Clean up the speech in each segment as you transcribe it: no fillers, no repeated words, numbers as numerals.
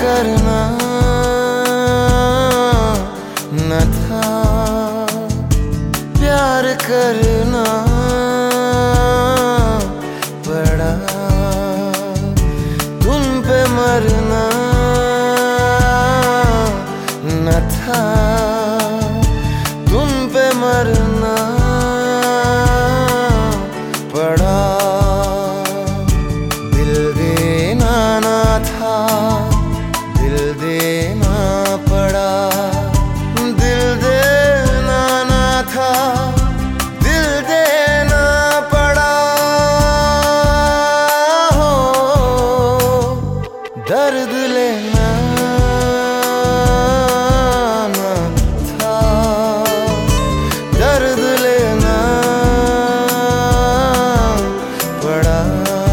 करना न था, प्यार करना पड़ा। तुम पे मरना न था, तुम पे मरना पड़ा। दिल देना ना था, दिल देना पड़ा। दिल देना ना था, दिल देना पड़ा। हो दर्द लेना ना था, दर्द लेना पड़ा।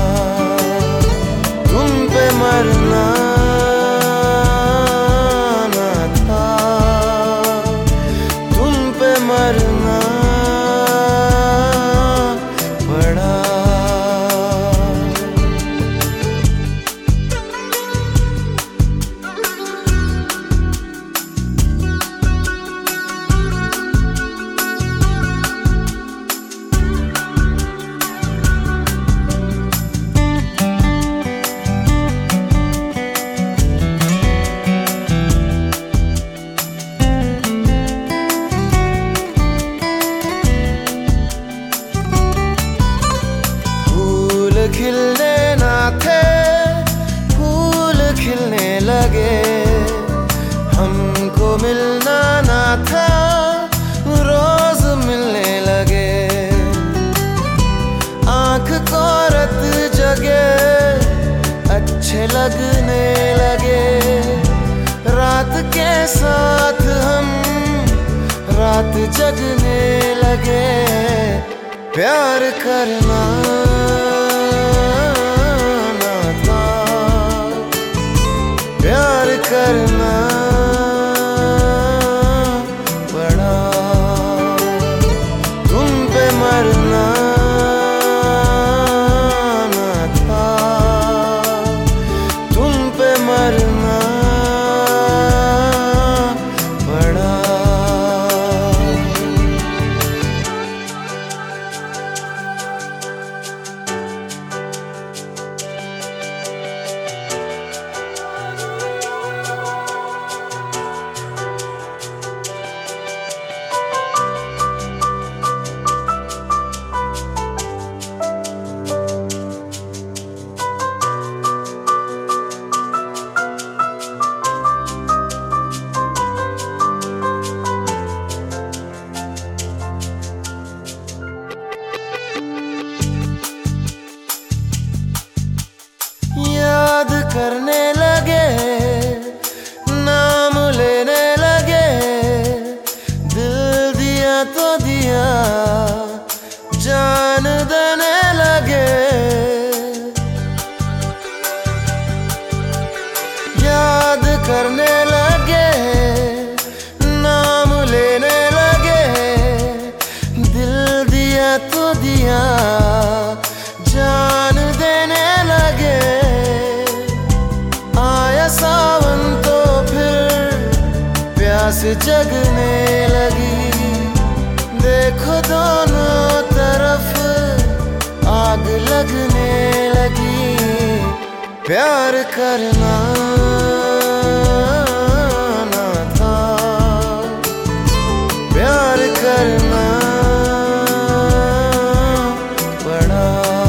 तुम पे मरना ना था, तुम पे मरना पड़ा। खिलने ना थे, फूल खिलने लगे। हमको मिलना ना था, रोज मिलने लगे। आँख को रत जगे, अच्छे लगने लगे। रात के साथ हम रात जगने लगे। प्यार करना प्यार करना पड़ा। तुम पे मरना ना था, तुम पे मरना पड़ा। याद करने लगे, नाम लेने लगे। दिल दिया तो दिया, जान देने लगे। याद करने लगे, नाम लेने लगे। दिल दिया तो दिया, जान देने लगे। आया सावन तो फिर प्यास जगने लगी। देखो दोनों तरफ आग लगने लगी। प्यार करना ना था, प्यार करना पड़ा।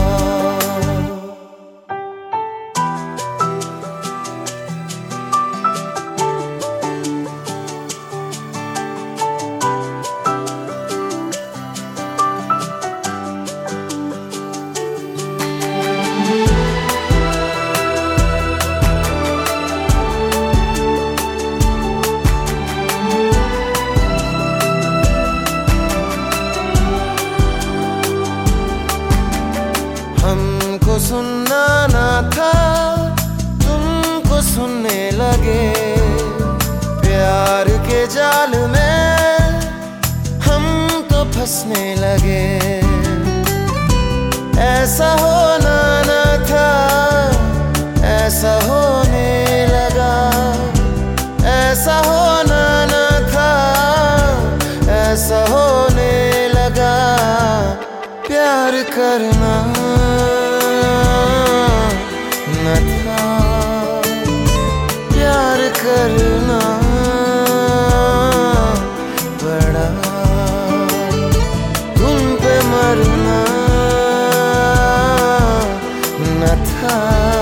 सुनना ना था, तुमको सुनने लगे। प्यार के जाल में हम तो फंसने लगे। ऐसा होना न था, ऐसा होने लगा। करना न था, प्यार करना पड़ा, तुम पे मरना न था।